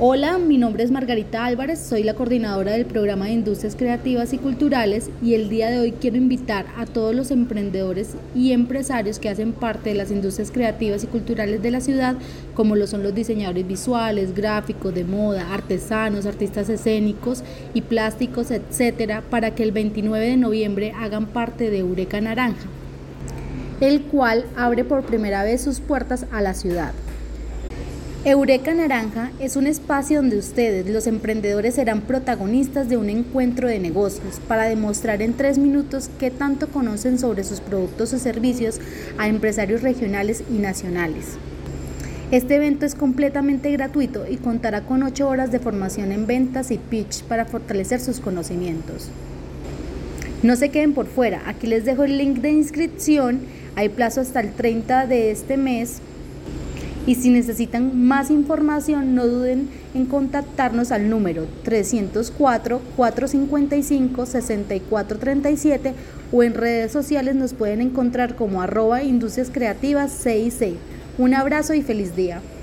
Hola, mi nombre es Margarita Álvarez, soy la coordinadora del programa de Industrias Creativas y Culturales y el día de hoy quiero invitar a todos los emprendedores y empresarios que hacen parte de las industrias creativas y culturales de la ciudad, como lo son los diseñadores visuales, gráficos, de moda, artesanos, artistas escénicos y plásticos, etcétera, para que el 29 de noviembre hagan parte de Eureka Naranja, el cual abre por primera vez sus puertas a la ciudad. Eureka Naranja es un espacio donde ustedes, los emprendedores, serán protagonistas de un encuentro de negocios para demostrar en 3 minutos qué tanto conocen sobre sus productos o servicios a empresarios regionales y nacionales. Este evento es completamente gratuito y contará con 8 horas de formación en ventas y pitch para fortalecer sus conocimientos. No se queden por fuera, aquí les dejo el link de inscripción, hay plazo hasta el 30 de este mes. Y si necesitan más información, no duden en contactarnos al número 304-455-6437 o en redes sociales nos pueden encontrar como @industriascreativas CIC. Un abrazo y feliz día.